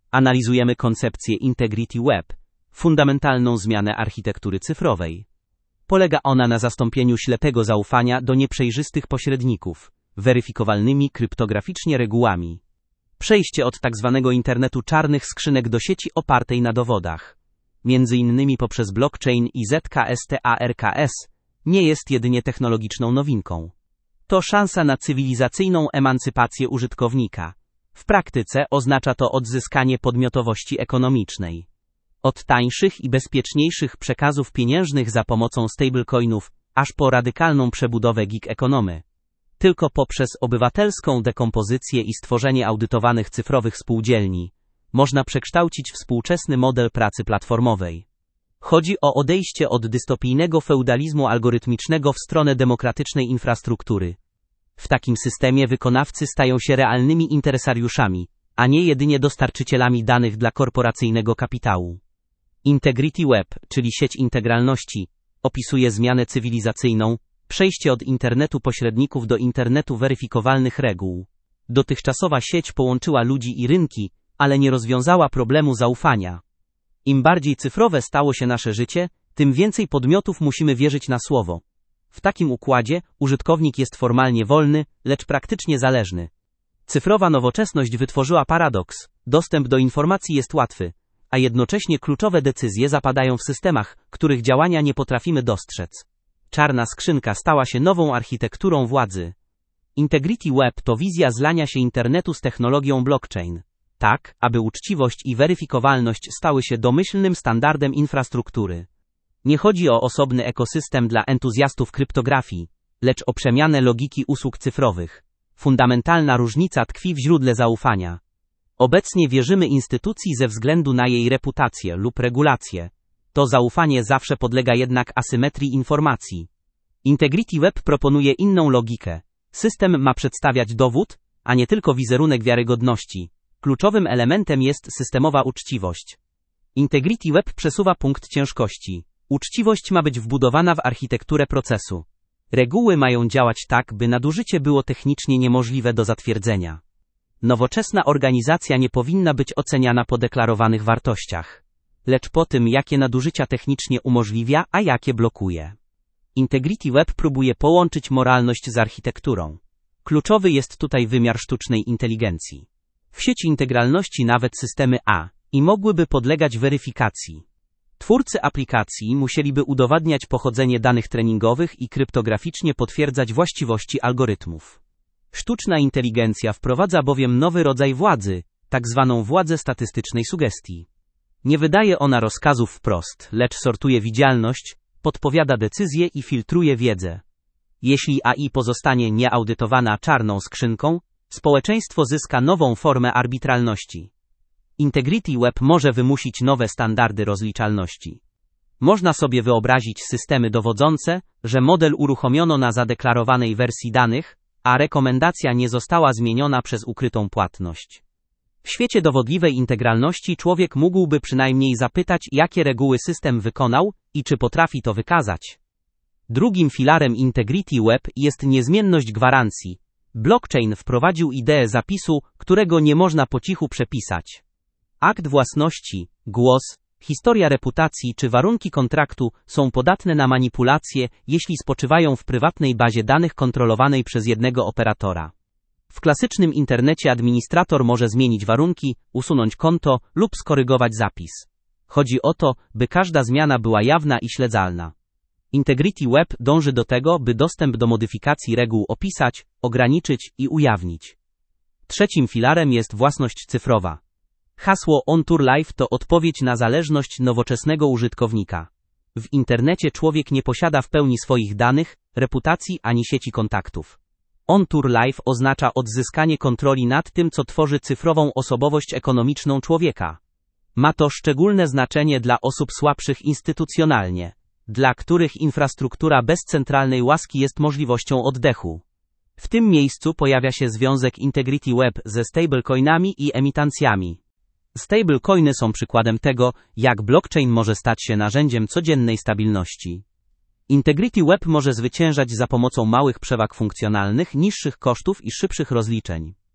Analizujemy koncepcję Integrity Web, fundamentalną zmianę architektury cyfrowej. Polega ona na zastąpieniu ślepego zaufania do nieprzejrzystych pośredników, weryfikowalnymi kryptograficznie regułami. Przejście od tzw. internetu czarnych skrzynek do sieci opartej na dowodach, między innymi poprzez blockchain i ZKSTARKS, nie jest jedynie technologiczną nowinką. To szansa na cywilizacyjną emancypację użytkownika. W praktyce oznacza to odzyskanie podmiotowości ekonomicznej. Od tańszych i bezpieczniejszych przekazów pieniężnych za pomocą stablecoinów, aż po radykalną przebudowę gig economy. Tylko poprzez obywatelską dekompozycję i stworzenie audytowanych cyfrowych spółdzielni można przekształcić współczesny model pracy platformowej. Chodzi o odejście od dystopijnego feudalizmu algorytmicznego w stronę demokratycznej infrastruktury. W takim systemie wykonawcy stają się realnymi interesariuszami, a nie jedynie dostarczycielami danych dla korporacyjnego kapitału. Integrity Web, czyli sieć integralności, opisuje zmianę cywilizacyjną, przejście od internetu pośredników do internetu weryfikowalnych reguł. Dotychczasowa sieć połączyła ludzi i rynki, ale nie rozwiązała problemu zaufania. Im bardziej cyfrowe stało się nasze życie, tym więcej podmiotów musimy wierzyć na słowo. W takim układzie użytkownik jest formalnie wolny, lecz praktycznie zależny. Cyfrowa nowoczesność wytworzyła paradoks. Dostęp do informacji jest łatwy, a jednocześnie kluczowe decyzje zapadają w systemach, których działania nie potrafimy dostrzec. Czarna skrzynka stała się nową architekturą władzy. Integrity Web to wizja zlania się internetu z technologią blockchain. Tak, aby uczciwość i weryfikowalność stały się domyślnym standardem infrastruktury. Nie chodzi o osobny ekosystem dla entuzjastów kryptografii, lecz o przemianę logiki usług cyfrowych. Fundamentalna różnica tkwi w źródle zaufania. Obecnie wierzymy instytucji ze względu na jej reputację lub regulację. To zaufanie zawsze podlega jednak asymetrii informacji. Integrity Web proponuje inną logikę. System ma przedstawiać dowód, a nie tylko wizerunek wiarygodności. Kluczowym elementem jest systemowa uczciwość. Integrity Web przesuwa punkt ciężkości. Uczciwość ma być wbudowana w architekturę procesu. Reguły mają działać tak, by nadużycie było technicznie niemożliwe do zatwierdzenia. Nowoczesna organizacja nie powinna być oceniana po deklarowanych wartościach, lecz po tym, jakie nadużycia technicznie umożliwia, a jakie blokuje. Integrity Web próbuje połączyć moralność z architekturą. Kluczowy jest tutaj wymiar sztucznej inteligencji. W sieci integralności nawet systemy AI mogłyby podlegać weryfikacji. Twórcy aplikacji musieliby udowadniać pochodzenie danych treningowych i kryptograficznie potwierdzać właściwości algorytmów. Sztuczna inteligencja wprowadza bowiem nowy rodzaj władzy, tak zwaną władzę statystycznej sugestii. Nie wydaje ona rozkazów wprost, lecz sortuje widzialność, podpowiada decyzje i filtruje wiedzę. Jeśli AI pozostanie nieaudytowana czarną skrzynką, społeczeństwo zyska nową formę arbitralności. Integrity Web może wymusić nowe standardy rozliczalności. Można sobie wyobrazić systemy dowodzące, że model uruchomiono na zadeklarowanej wersji danych, a rekomendacja nie została zmieniona przez ukrytą płatność. W świecie dowodliwej integralności człowiek mógłby przynajmniej zapytać, jakie reguły system wykonał i czy potrafi to wykazać. Drugim filarem Integrity Web jest niezmienność gwarancji. Blockchain wprowadził ideę zapisu, którego nie można po cichu przepisać. Akt własności, głos, historia reputacji czy warunki kontraktu są podatne na manipulacje, jeśli spoczywają w prywatnej bazie danych kontrolowanej przez jednego operatora. W klasycznym internecie administrator może zmienić warunki, usunąć konto lub skorygować zapis. Chodzi o to, by każda zmiana była jawna i śledzalna. Integrity Web dąży do tego, by dostęp do modyfikacji reguł opisać, ograniczyć i ujawnić. Trzecim filarem jest własność cyfrowa. Hasło On Tour Life to odpowiedź na zależność nowoczesnego użytkownika. W internecie człowiek nie posiada w pełni swoich danych, reputacji ani sieci kontaktów. On Tour Life oznacza odzyskanie kontroli nad tym, co tworzy cyfrową osobowość ekonomiczną człowieka. Ma to szczególne znaczenie dla osób słabszych instytucjonalnie, dla których infrastruktura bez centralnej łaski jest możliwością oddechu. W tym miejscu pojawia się związek Integrity Web ze stablecoinami i emitancjami. Stablecoiny są przykładem tego, jak blockchain może stać się narzędziem codziennej stabilności. Integrity Web może zwyciężać za pomocą małych przewag funkcjonalnych, niższych kosztów i szybszych rozliczeń.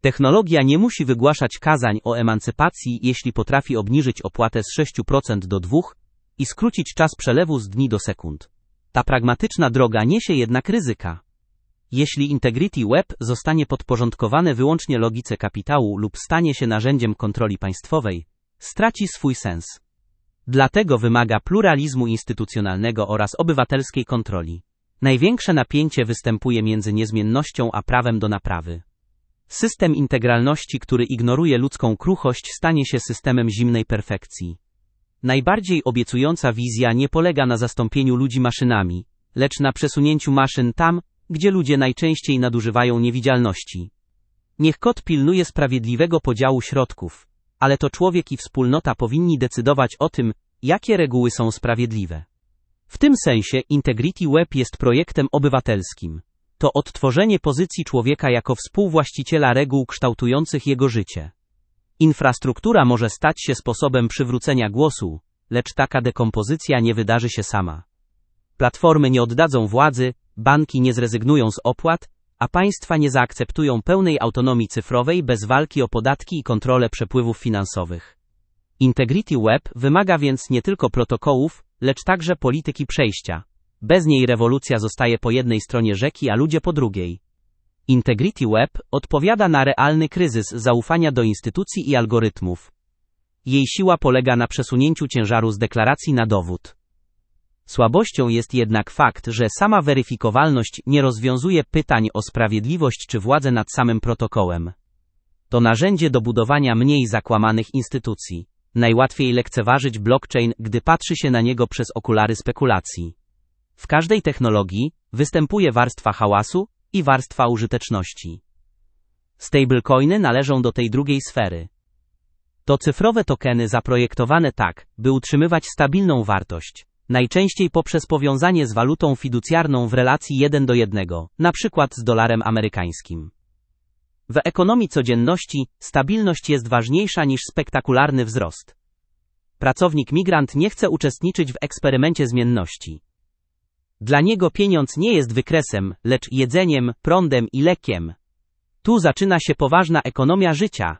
Technologia nie musi wygłaszać kazań o emancypacji, jeśli potrafi obniżyć opłatę z 6% do 2% i skrócić czas przelewu z dni do sekund. Ta pragmatyczna droga niesie jednak ryzyka. Jeśli Integrity Web zostanie podporządkowane wyłącznie logice kapitału lub stanie się narzędziem kontroli państwowej, straci swój sens. Dlatego wymaga pluralizmu instytucjonalnego oraz obywatelskiej kontroli. Największe napięcie występuje między niezmiennością a prawem do naprawy. System integralności, który ignoruje ludzką kruchość, stanie się systemem zimnej perfekcji. Najbardziej obiecująca wizja nie polega na zastąpieniu ludzi maszynami, lecz na przesunięciu maszyn tam, gdzie ludzie najczęściej nadużywają niewidzialności. Niech kod pilnuje sprawiedliwego podziału środków, ale to człowiek i wspólnota powinni decydować o tym, jakie reguły są sprawiedliwe. W tym sensie Integrity Web jest projektem obywatelskim. To odtworzenie pozycji człowieka jako współwłaściciela reguł kształtujących jego życie. Infrastruktura może stać się sposobem przywrócenia głosu, lecz taka dekompozycja nie wydarzy się sama. Platformy nie oddadzą władzy, banki nie zrezygnują z opłat, a państwa nie zaakceptują pełnej autonomii cyfrowej bez walki o podatki i kontrolę przepływów finansowych. Integrity Web wymaga więc nie tylko protokołów, lecz także polityki przejścia. Bez niej rewolucja zostaje po jednej stronie rzeki, a ludzie po drugiej. Integrity Web odpowiada na realny kryzys zaufania do instytucji i algorytmów. Jej siła polega na przesunięciu ciężaru z deklaracji na dowód. Słabością jest jednak fakt, że sama weryfikowalność nie rozwiązuje pytań o sprawiedliwość czy władzę nad samym protokołem. To narzędzie do budowania mniej zakłamanych instytucji. Najłatwiej lekceważyć blockchain, gdy patrzy się na niego przez okulary spekulacji. W każdej technologii występuje warstwa hałasu i warstwa użyteczności. Stablecoiny należą do tej drugiej sfery. To cyfrowe tokeny zaprojektowane tak, by utrzymywać stabilną wartość, najczęściej poprzez powiązanie z walutą fiducjarną w relacji 1:1, na przykład z dolarem amerykańskim. W ekonomii codzienności stabilność jest ważniejsza niż spektakularny wzrost. Pracownik migrant nie chce uczestniczyć w eksperymencie zmienności. Dla niego pieniądz nie jest wykresem, lecz jedzeniem, prądem i lekiem. Tu zaczyna się poważna ekonomia życia.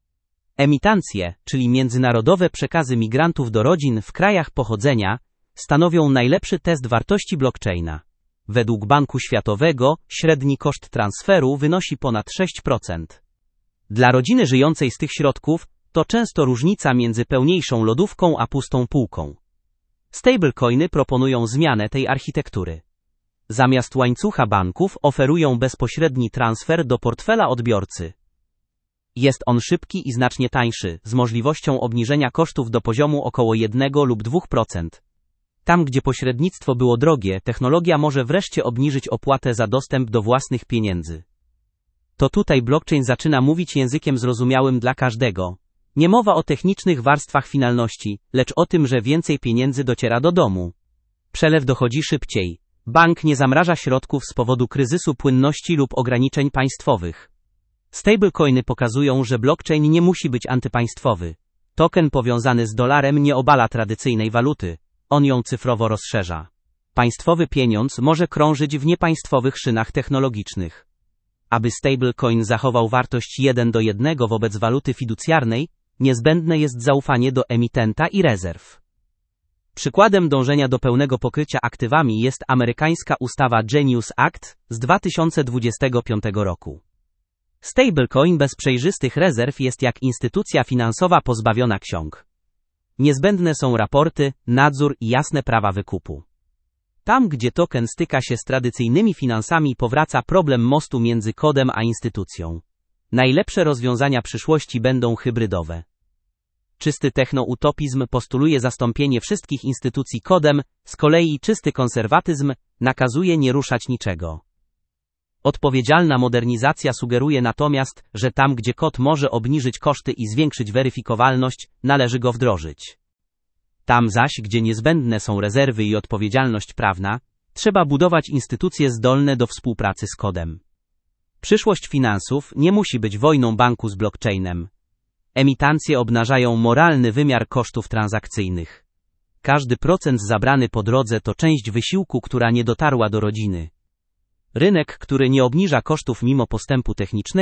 Emitancje, czyli międzynarodowe przekazy migrantów do rodzin w krajach pochodzenia, stanowią najlepszy test wartości blockchaina. Według Banku Światowego średni koszt transferu wynosi ponad 6%. Dla rodziny żyjącej z tych środków to często różnica między pełniejszą lodówką a pustą półką. Stablecoiny proponują zmianę tej architektury. Zamiast łańcucha banków oferują bezpośredni transfer do portfela odbiorcy. Jest on szybki i znacznie tańszy, z możliwością obniżenia kosztów do poziomu około 1 lub 2%. Tam, gdzie pośrednictwo było drogie, technologia może wreszcie obniżyć opłatę za dostęp do własnych pieniędzy. To tutaj blockchain zaczyna mówić językiem zrozumiałym dla każdego. Nie mowa o technicznych warstwach finalności, lecz o tym, że więcej pieniędzy dociera do domu. Przelew dochodzi szybciej. Bank nie zamraża środków z powodu kryzysu płynności lub ograniczeń państwowych. Stablecoiny pokazują, że blockchain nie musi być antypaństwowy. Token powiązany z dolarem nie obala tradycyjnej waluty. On ją cyfrowo rozszerza. Państwowy pieniądz może krążyć w niepaństwowych szynach technologicznych. Aby stablecoin zachował wartość 1:1 wobec waluty fiducjarnej, niezbędne jest zaufanie do emitenta i rezerw. Przykładem dążenia do pełnego pokrycia aktywami jest amerykańska ustawa Genius Act z 2025 roku. Stablecoin bez przejrzystych rezerw jest jak instytucja finansowa pozbawiona ksiąg. Niezbędne są raporty, nadzór i jasne prawa wykupu. Tam, gdzie token styka się z tradycyjnymi finansami, powraca problem mostu między kodem a instytucją. Najlepsze rozwiązania przyszłości będą hybrydowe. Czysty technoutopizm postuluje zastąpienie wszystkich instytucji kodem, z kolei czysty konserwatyzm nakazuje nie ruszać niczego. Odpowiedzialna modernizacja sugeruje natomiast, że tam, gdzie kod może obniżyć koszty i zwiększyć weryfikowalność, należy go wdrożyć. Tam zaś, gdzie niezbędne są rezerwy i odpowiedzialność prawna, trzeba budować instytucje zdolne do współpracy z kodem. Przyszłość finansów nie musi być wojną banku z blockchainem. Emitancje obnażają moralny wymiar kosztów transakcyjnych. Każdy procent zabrany po drodze to część wysiłku, która nie dotarła do rodziny. Rynek, który nie obniża kosztów mimo postępu technicznego,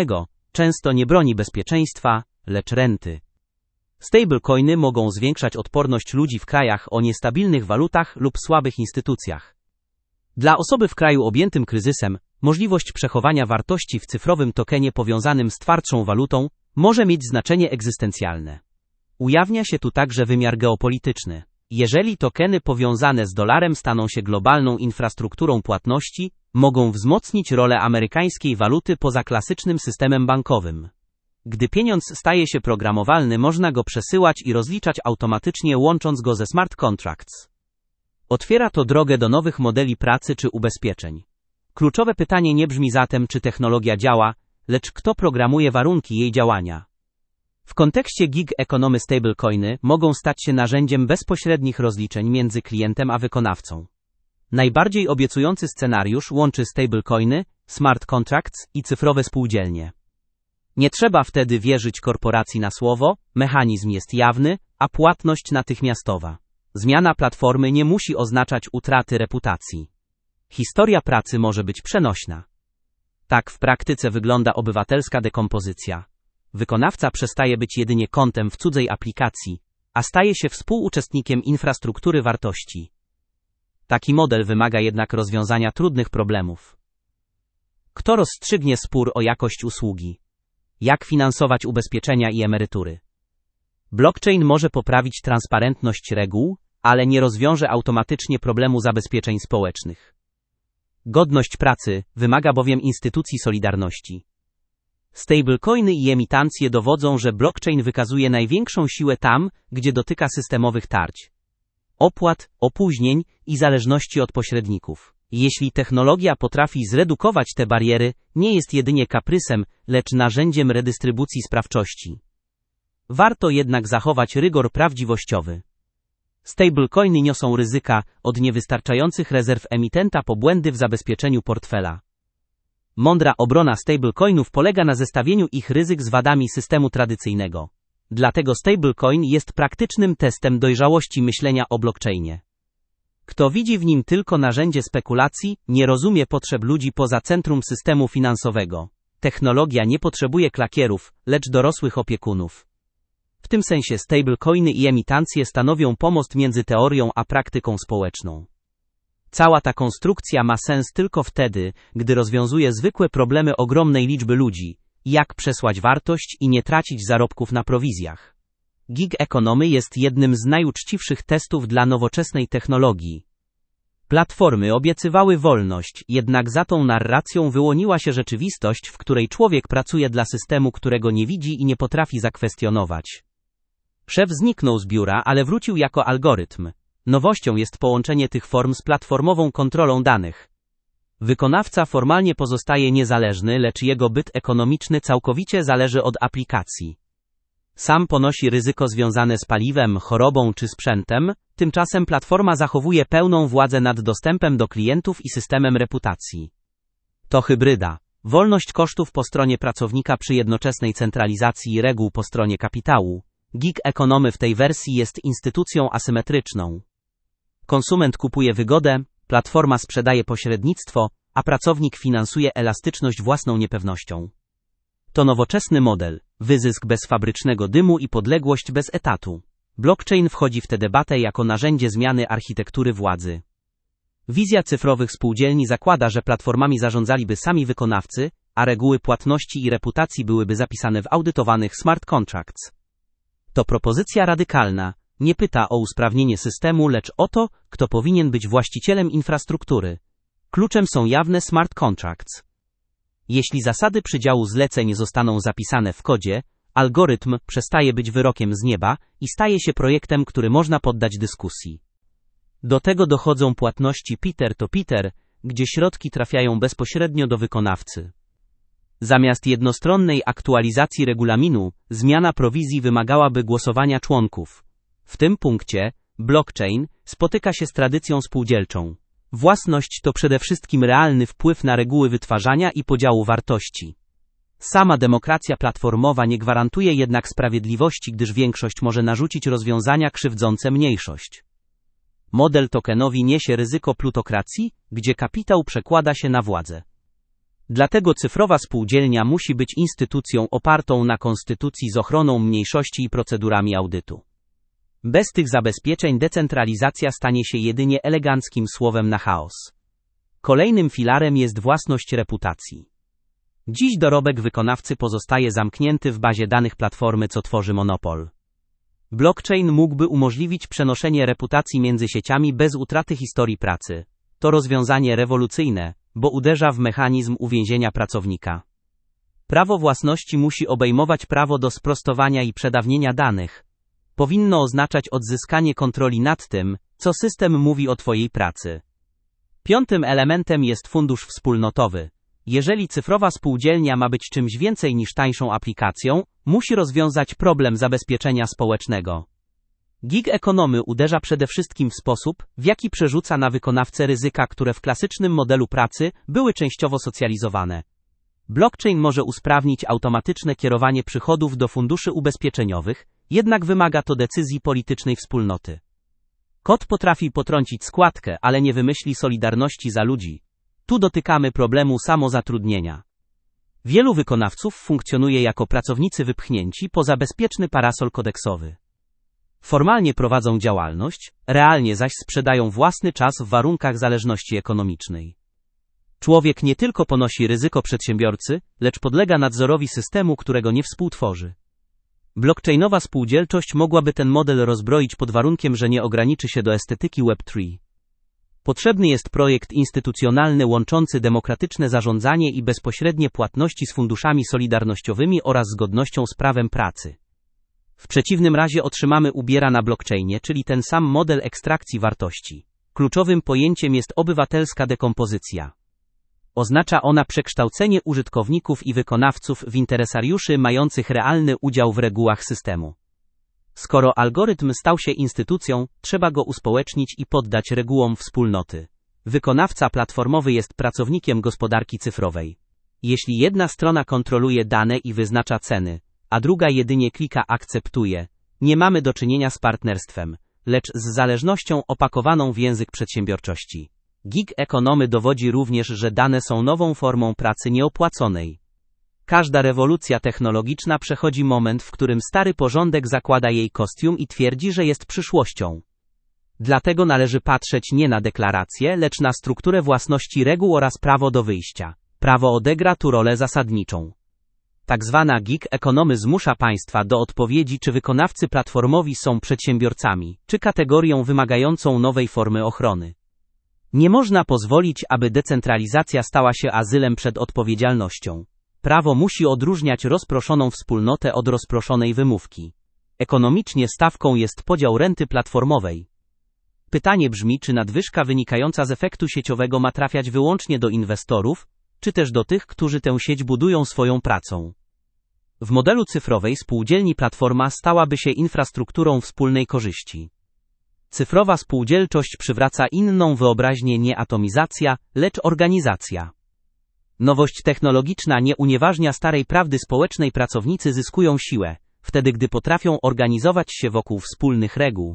często nie broni bezpieczeństwa, lecz renty. Stablecoiny mogą zwiększać odporność ludzi w krajach o niestabilnych walutach lub słabych instytucjach. Dla osoby w kraju objętym kryzysem, możliwość przechowania wartości w cyfrowym tokenie powiązanym z twardszą walutą może mieć znaczenie egzystencjalne. Ujawnia się tu także wymiar geopolityczny. Jeżeli tokeny powiązane z dolarem staną się globalną infrastrukturą płatności, mogą wzmocnić rolę amerykańskiej waluty poza klasycznym systemem bankowym. Gdy pieniądz staje się programowalny, można go przesyłać i rozliczać automatycznie, łącząc go ze smart contracts. Otwiera to drogę do nowych modeli pracy czy ubezpieczeń. Kluczowe pytanie nie brzmi zatem, czy technologia działa, lecz kto programuje warunki jej działania. W kontekście gig economy stablecoiny mogą stać się narzędziem bezpośrednich rozliczeń między klientem a wykonawcą. Najbardziej obiecujący scenariusz łączy stablecoiny, smart contracts i cyfrowe spółdzielnie. Nie trzeba wtedy wierzyć korporacji na słowo, mechanizm jest jawny, a płatność natychmiastowa. Zmiana platformy nie musi oznaczać utraty reputacji. Historia pracy może być przenośna. Tak w praktyce wygląda obywatelska dekompozycja. Wykonawca przestaje być jedynie kontem w cudzej aplikacji, a staje się współuczestnikiem infrastruktury wartości. Taki model wymaga jednak rozwiązania trudnych problemów. Kto rozstrzygnie spór o jakość usługi? Jak finansować ubezpieczenia i emerytury? Blockchain może poprawić transparentność reguł, ale nie rozwiąże automatycznie problemu zabezpieczeń społecznych. Godność pracy wymaga bowiem instytucji solidarności. Stablecoiny i emitancje dowodzą, że blockchain wykazuje największą siłę tam, gdzie dotyka systemowych tarć, opłat, opóźnień i zależności od pośredników. Jeśli technologia potrafi zredukować te bariery, nie jest jedynie kaprysem, lecz narzędziem redystrybucji sprawczości. Warto jednak zachować rygor prawdziwościowy. Stablecoiny niosą ryzyka, od niewystarczających rezerw emitenta po błędy w zabezpieczeniu portfela. Mądra obrona stablecoinów polega na zestawieniu ich ryzyk z wadami systemu tradycyjnego. Dlatego stablecoin jest praktycznym testem dojrzałości myślenia o blockchainie. Kto widzi w nim tylko narzędzie spekulacji, nie rozumie potrzeb ludzi poza centrum systemu finansowego. Technologia nie potrzebuje klakierów, lecz dorosłych opiekunów. W tym sensie stablecoiny i emitancje stanowią pomost między teorią a praktyką społeczną. Cała ta konstrukcja ma sens tylko wtedy, gdy rozwiązuje zwykłe problemy ogromnej liczby ludzi, jak przesłać wartość i nie tracić zarobków na prowizjach. Gig economy jest jednym z najuczciwszych testów dla nowoczesnej technologii. Platformy obiecywały wolność, jednak za tą narracją wyłoniła się rzeczywistość, w której człowiek pracuje dla systemu, którego nie widzi i nie potrafi zakwestionować. Szef zniknął z biura, ale wrócił jako algorytm. Nowością jest połączenie tych form z platformową kontrolą danych. Wykonawca formalnie pozostaje niezależny, lecz jego byt ekonomiczny całkowicie zależy od aplikacji. Sam ponosi ryzyko związane z paliwem, chorobą czy sprzętem, tymczasem platforma zachowuje pełną władzę nad dostępem do klientów i systemem reputacji. To hybryda. Wolność kosztów po stronie pracownika przy jednoczesnej centralizacji reguł po stronie kapitału. Gig economy w tej wersji jest instytucją asymetryczną. Konsument kupuje wygodę, platforma sprzedaje pośrednictwo, a pracownik finansuje elastyczność własną niepewnością. To nowoczesny model, wyzysk bez fabrycznego dymu i podległość bez etatu. Blockchain wchodzi w tę debatę jako narzędzie zmiany architektury władzy. Wizja cyfrowych spółdzielni zakłada, że platformami zarządzaliby sami wykonawcy, a reguły płatności i reputacji byłyby zapisane w audytowanych smart contracts. To propozycja radykalna, nie pyta o usprawnienie systemu, lecz o to, kto powinien być właścicielem infrastruktury. Kluczem są jawne smart contracts. Jeśli zasady przydziału zleceń zostaną zapisane w kodzie, algorytm przestaje być wyrokiem z nieba i staje się projektem, który można poddać dyskusji. Do tego dochodzą płatności peer-to-peer, gdzie środki trafiają bezpośrednio do wykonawcy. Zamiast jednostronnej aktualizacji regulaminu, zmiana prowizji wymagałaby głosowania członków. W tym punkcie blockchain spotyka się z tradycją spółdzielczą. Własność to przede wszystkim realny wpływ na reguły wytwarzania i podziału wartości. Sama demokracja platformowa nie gwarantuje jednak sprawiedliwości, gdyż większość może narzucić rozwiązania krzywdzące mniejszość. Model tokenowy niesie ryzyko plutokracji, gdzie kapitał przekłada się na władzę. Dlatego cyfrowa spółdzielnia musi być instytucją opartą na konstytucji z ochroną mniejszości i procedurami audytu. Bez tych zabezpieczeń decentralizacja stanie się jedynie eleganckim słowem na chaos. Kolejnym filarem jest własność reputacji. Dziś dorobek wykonawcy pozostaje zamknięty w bazie danych platformy, co tworzy monopol. Blockchain mógłby umożliwić przenoszenie reputacji między sieciami bez utraty historii pracy. To rozwiązanie rewolucyjne, bo uderza w mechanizm uwięzienia pracownika. Prawo własności musi obejmować prawo do sprostowania i przedawnienia danych. Powinno oznaczać odzyskanie kontroli nad tym, co system mówi o Twojej pracy. Piątym elementem jest fundusz wspólnotowy. Jeżeli cyfrowa spółdzielnia ma być czymś więcej niż tańszą aplikacją, musi rozwiązać problem zabezpieczenia społecznego. Gig economy uderza przede wszystkim w sposób, w jaki przerzuca na wykonawcę ryzyka, które w klasycznym modelu pracy były częściowo socjalizowane. Blockchain może usprawnić automatyczne kierowanie przychodów do funduszy ubezpieczeniowych, jednak wymaga to decyzji politycznej wspólnoty. Kot potrafi potrącić składkę, ale nie wymyśli solidarności za ludzi. Tu dotykamy problemu samozatrudnienia. Wielu wykonawców funkcjonuje jako pracownicy wypchnięci poza bezpieczny parasol kodeksowy. Formalnie prowadzą działalność, realnie zaś sprzedają własny czas w warunkach zależności ekonomicznej. Człowiek nie tylko ponosi ryzyko przedsiębiorcy, lecz podlega nadzorowi systemu, którego nie współtworzy. Blockchainowa spółdzielczość mogłaby ten model rozbroić pod warunkiem, że nie ograniczy się do estetyki Web3. Potrzebny jest projekt instytucjonalny łączący demokratyczne zarządzanie i bezpośrednie płatności z funduszami solidarnościowymi oraz zgodnością z prawem pracy. W przeciwnym razie otrzymamy Ubera na blockchainie, czyli ten sam model ekstrakcji wartości. Kluczowym pojęciem jest obywatelska dekompozycja. Oznacza ona przekształcenie użytkowników i wykonawców w interesariuszy mających realny udział w regułach systemu. Skoro algorytm stał się instytucją, trzeba go uspołecznić i poddać regułom wspólnoty. Wykonawca platformowy jest pracownikiem gospodarki cyfrowej. Jeśli jedna strona kontroluje dane i wyznacza ceny, a druga jedynie klika akceptuje, nie mamy do czynienia z partnerstwem, lecz z zależnością opakowaną w język przedsiębiorczości. Gig economy dowodzi również, że dane są nową formą pracy nieopłaconej. Każda rewolucja technologiczna przechodzi moment, w którym stary porządek zakłada jej kostium i twierdzi, że jest przyszłością. Dlatego należy patrzeć nie na deklaracje, lecz na strukturę własności reguł oraz prawo do wyjścia. Prawo odegra tu rolę zasadniczą. Tak zwana gig economy zmusza państwa do odpowiedzi, czy wykonawcy platformowi są przedsiębiorcami, czy kategorią wymagającą nowej formy ochrony. Nie można pozwolić, aby decentralizacja stała się azylem przed odpowiedzialnością. Prawo musi odróżniać rozproszoną wspólnotę od rozproszonej wymówki. Ekonomicznie stawką jest podział renty platformowej. Pytanie brzmi, czy nadwyżka wynikająca z efektu sieciowego ma trafiać wyłącznie do inwestorów, czy też do tych, którzy tę sieć budują swoją pracą. W modelu cyfrowej spółdzielni platforma stałaby się infrastrukturą wspólnej korzyści. Cyfrowa spółdzielczość przywraca inną wyobraźnię, nie atomizacja, lecz organizacja. Nowość technologiczna nie unieważnia starej prawdy społecznej, pracownicy zyskują siłę, wtedy gdy potrafią organizować się wokół wspólnych reguł.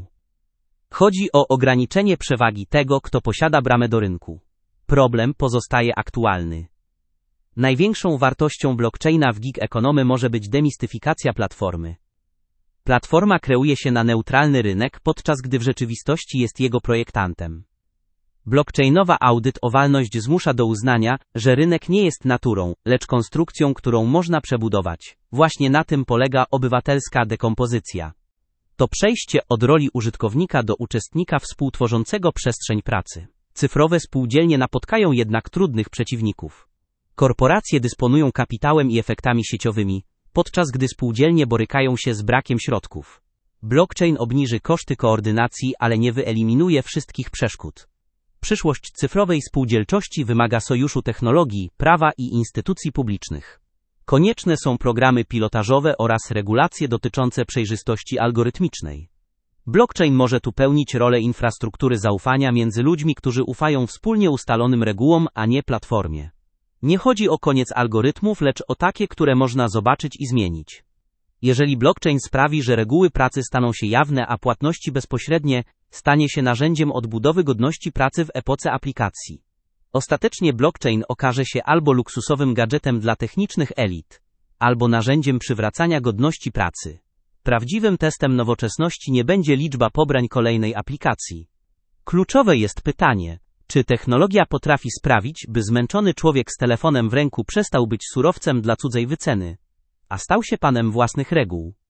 Chodzi o ograniczenie przewagi tego, kto posiada bramę do rynku. Problem pozostaje aktualny. Największą wartością blockchaina w gig economy może być demistyfikacja platformy. Platforma kreuje się na neutralny rynek, podczas gdy w rzeczywistości jest jego projektantem. Blockchainowa audytowalność zmusza do uznania, że rynek nie jest naturą, lecz konstrukcją, którą można przebudować. Właśnie na tym polega obywatelska dekompozycja. To przejście od roli użytkownika do uczestnika współtworzącego przestrzeń pracy. Cyfrowe spółdzielnie napotkają jednak trudnych przeciwników. Korporacje dysponują kapitałem i efektami sieciowymi, podczas gdy spółdzielnie borykają się z brakiem środków. Blockchain obniży koszty koordynacji, ale nie wyeliminuje wszystkich przeszkód. Przyszłość cyfrowej spółdzielczości wymaga sojuszu technologii, prawa i instytucji publicznych. Konieczne są programy pilotażowe oraz regulacje dotyczące przejrzystości algorytmicznej. Blockchain może tu pełnić rolę infrastruktury zaufania między ludźmi, którzy ufają wspólnie ustalonym regułom, a nie platformie. Nie chodzi o koniec algorytmów, lecz o takie, które można zobaczyć i zmienić. Jeżeli blockchain sprawi, że reguły pracy staną się jawne, a płatności bezpośrednie, stanie się narzędziem odbudowy godności pracy w epoce aplikacji. Ostatecznie blockchain okaże się albo luksusowym gadżetem dla technicznych elit, albo narzędziem przywracania godności pracy. Prawdziwym testem nowoczesności nie będzie liczba pobrań kolejnej aplikacji. Kluczowe jest pytanie, czy technologia potrafi sprawić, by zmęczony człowiek z telefonem w ręku przestał być surowcem dla cudzej wyceny, a stał się panem własnych reguł.